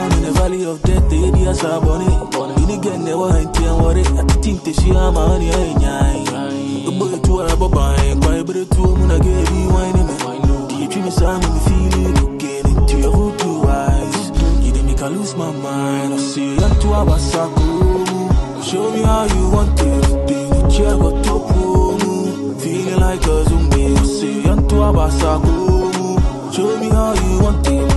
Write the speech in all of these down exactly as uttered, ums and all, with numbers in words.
down in the valley of death, the ideas are bonny. You get never ain't and worry. I think they see I'm on the eye. The boy to a bye, quite better to a moon, I gave you wine. Deep in the sun, me feeling okay into your hood two eyes. You didn't make I lose my mind. I see you to a basaku. Show me how you want it. The chair got to pull. Feeling like a zombie. I see you to a basaku. Show me how you want it.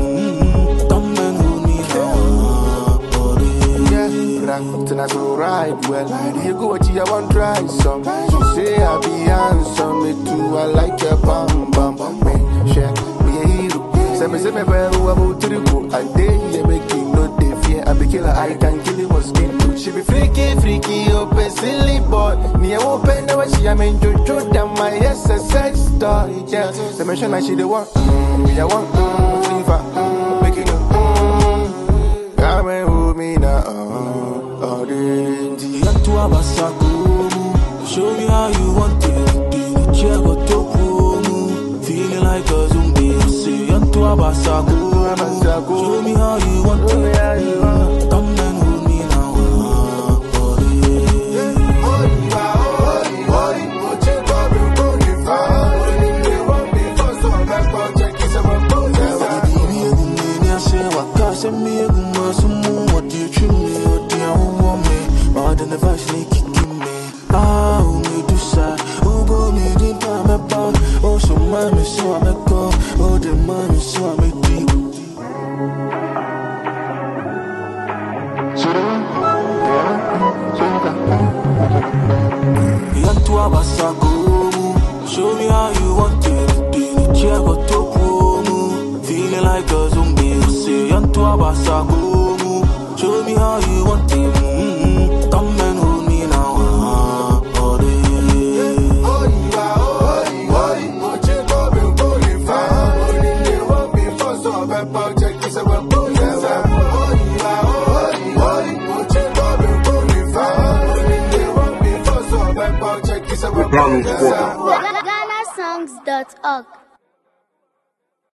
Tonight so right, well, I you go to your one try some. She say I be handsome, me too, I like your bum bum bum. Me share, me a hero. Say me say me well, who about to the go. I dare you making no day fear. I be killer, I can kill him mosquito. She be freaky, freaky, open silly boy. Me a open now she am in Jojo, damn my S S I story. Yeah, say me like she the one, mm, me a one, mm, fever, mm, making a mm. Come and hold me now. Show me how you want it. The chair got to pull. Feeling like a zombie. I say I'm to a basago. Show me how you want it. Come and hold me now. Send me a good man, what do you treat me? What do you want me? More than the vice, kicking me. Ah, who me do sa? Who go me deep on my back? Oh, so mommy, so I'm a go. Oh, the mommy, so I'm a deep. Yantu abasago. Show me how you want it. The chair got to pull. Feeling like a zombie. Yantu abasago. Show me how you want it. Mm-hmm. Come and hold me now. Oh, yeah. Oh, you are, oh, you are. Oh, you go be fully fine. Oh, you want me for so bad, but check this out. Oh, you are, oh, you are. Oh, you go be fully fine. Oh, you want me for so bad, but check this out. Ghana songs dot org